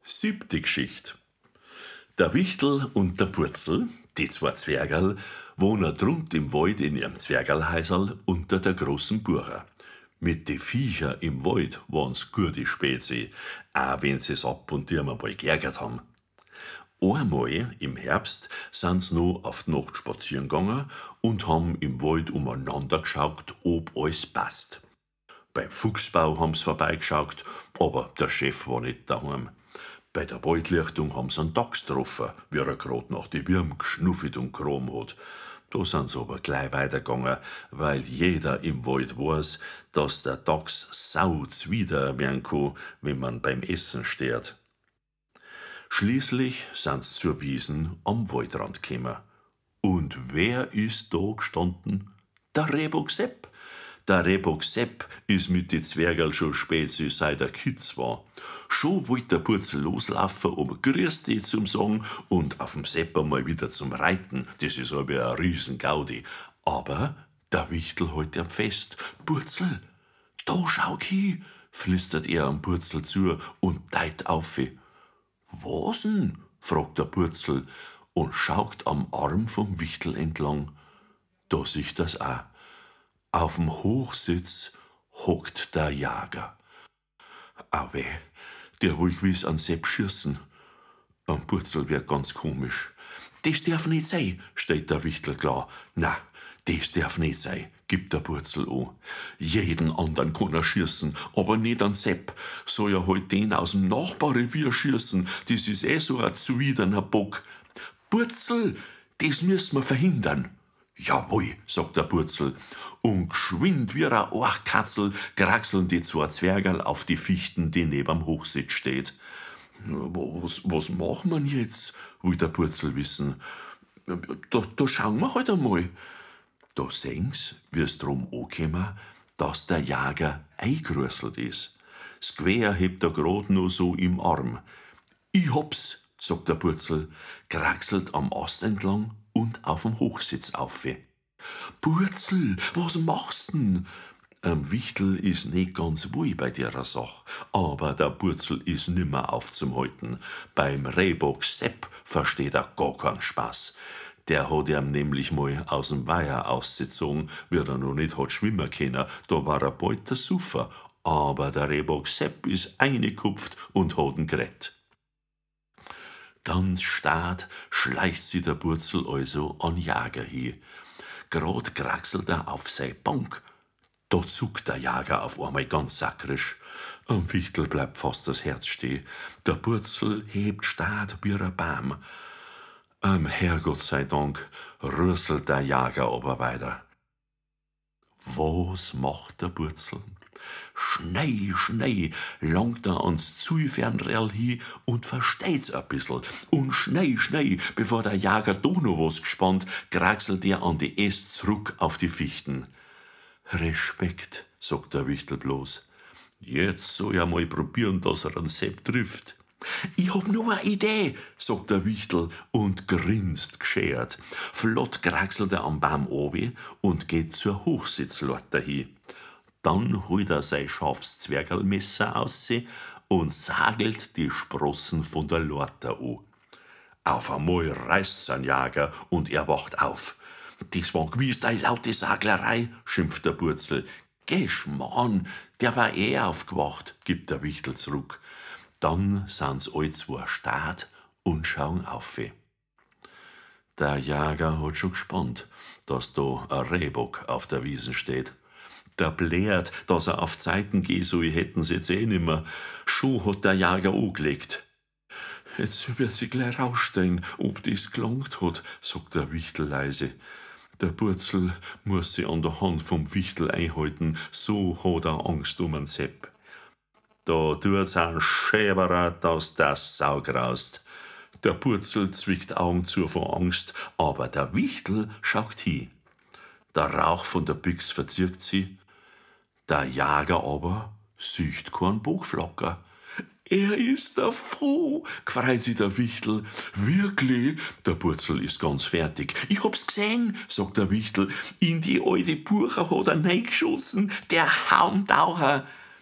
Siebte Geschichte. Der Wichtel und der Purzel, die zwei Zwergerl, wohnen drunt im Wald in ihrem Zwergerlhäuserl unter der großen Buche. Mit de Viecher im Wald waren's gute Spezi, auch wenn sie's ab und zu mal geärgert haben. Einmal im Herbst sind's noch auf die Nacht spazieren gegangen und haben im Wald umeinander geschaut, ob alles passt. Beim Fuchsbau haben's vorbeigeschaut, aber der Chef war nicht daheim. Bei der Waldlichtung haben sie einen Dachs getroffen, wie er grad nach die Würm geschnuffelt und gekromen hat. Da sind sie aber gleich weitergegangen, weil jeder im Wald weiß, dass der Dachs sau zwider werden kann, wenn man beim Essen steht. Schließlich sind sie zur Wiesen am Waldrand gekommen. Und wer ist da gestanden? Der Rehbock Sepp. Der Rehbock Sepp ist mit den Zwergerl schon Spezi, seit er Kitz war. Schon wollte der Purzel loslaufen, um Grüß dich zum sagen und auf dem Sepp einmal wieder zum Reiten. Das ist aber ein Riesengaudi. Aber der Wichtel hält ihm fest. Purzel, da schau hin, flüstert er am Purzel zu und deit auf. Was denn? Fragt der Purzel und schaut am Arm vom Wichtel entlang. Da sieht das auch. Auf'm Hochsitz hockt der Jager. Auwe, der will gewiss an Sepp schießen. Am Purzel wird ganz komisch. Das darf nicht sein, steht der Wichtel klar. Na, das darf nicht sein, gibt der Purzel an. Jeden anderen kann er schießen, aber nicht an Sepp. Soll er halt den aus dem Nachbarrevier schießen, das ist so ein zwiderner Bock. Purzel, das müssen wir verhindern. Jawohl, sagt der Purzel, und geschwind wie ein Orchkatzel kraxeln die zwei Zwergerl auf die Fichten, die nebem Hochsitz steht. Was machen wir jetzt? Will der Purzel wissen. Da schauen wir halt einmal. Da sehen's, wie's drum ankommen, dass der Jager eingerüsselt ist. Das Gewehr hebt er grad noch so im Arm. Ich hab's, sagt der Purzel, kraxelt am Ast entlang und auf'm Hochsitz auf. Purzel, was machst denn? Wichtel is nicht ganz wohl bei der Sach, aber der Purzel is nimmer aufzuhalten. Beim Rehbock Sepp versteht er gar keinen Spaß. Der hat ihm nämlich mal aus'm Weiher ausgezogen, wie er noch nicht hat schwimmen können, da war er bald der Suffer. Aber der Rehbock Sepp is eingekupft und hat ihn gerettet. Ganz stad schleicht sich der Purzel also an Jager hin. Grad kraxelt er auf sei Bank. Da zuckt der Jager auf einmal ganz sakrisch. Am Wichtel bleibt fast das Herz stehen. Der Purzel hebt stad wie ein Baum. Herrgott sei Dank rüsselt der Jager aber weiter. Was macht der Purzel? Schnei, langt er ans Zuifernrell hin und versteht's a bissl. Und schnei, bevor der Jager doch noch was gespannt, kraxelt er an die Äst zurück auf die Fichten. Respekt, sagt der Wichtel bloß. Jetzt soll er mal probieren, dass er an Sepp trifft. Ich hab nur eine Idee, sagt der Wichtel und grinst geschert. Flott kraxelt er am Baum obi und geht zur Hochsitzleiter hin. Dann holt er sein scharfes Zwergerlmesser aus und sagelt die Sprossen von der Leiter an. Auf einmal reißt's ein Jager und er wacht auf. Das war gewiss eine laute Saglerei, schimpft der Purzel. Geh Schmarrn, der war aufgewacht, gibt der Wichtel zurück. Dann sind's all zwei stad und schauen auf. Der Jager hat schon gespannt, dass da ein Rehbock auf der Wiesen steht. Der blärt, dass er auf Zeiten gehen soll, hätten's jetzt nimmer. Schon hat der Jager angelegt. Jetzt wird sie gleich rausstehen, ob das gelangt hat, sagt der Wichtel leise. Der Purzel muss sie an der Hand vom Wichtel einhalten, so hat er Angst um den Sepp. Da tut's ein Schäberer, dass das Sau graust. Der Purzel zwickt Augen zu vor Angst, aber der Wichtel schaut hin. Der Rauch von der Büchs verzirkt sie. Der Jager aber sieht keinen Bogflacker. Er ist davon, gefreut sich der Wichtel. Wirklich? Der Purzel ist ganz fertig. Ich hab's gesehen, sagt der Wichtel. In die alte Buche hat er reingeschossen, der Haumtaucher.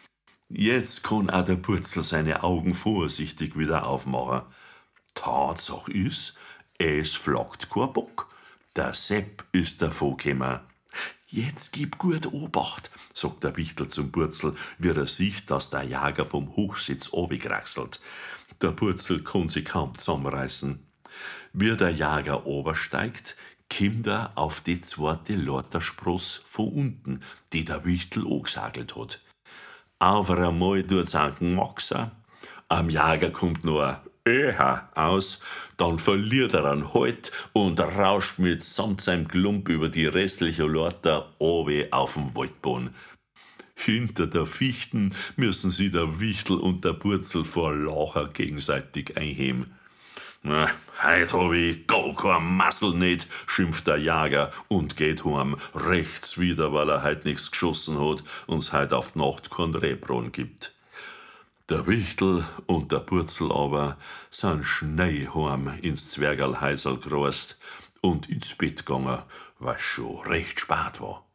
Jetzt kann auch der Purzel seine Augen vorsichtig wieder aufmachen. Tatsache ist, es flackt kein Bock. Der Sepp ist davongekommen. Jetzt gib gut Obacht, sagt der Wichtel zum Purzel, wie er sieht, dass der Jäger vom Hochsitz runterkraxelt. Der Purzel kann sich kaum zusammenreißen. Wie der Jäger obersteigt, kommt er auf die zweite Lauterspross von unten, die der Wichtel angesagelt hat. Auf einmal tut's einen Gemaxer. Am Jäger kommt nur ein Öha aus, dann verliert er an Halt und rauscht mitsamt seinem Klump über die restliche Leiter obe auf den Waldboden. Hinter der Fichten müssen sie der Wichtel und der Purzel vor Lacher gegenseitig einheben. Na, heut hab ich gar kein Massel nicht, schimpft der Jäger und geht heim, rechts wieder, weil er heut nichts geschossen hat und's heut auf die Nacht kein Rebbrunn gibt. Der Wichtel und der Purzel aber sind schnell heim ins Zwergerlhäuserl gerast und ins Bett gegangen, was schon recht spät war.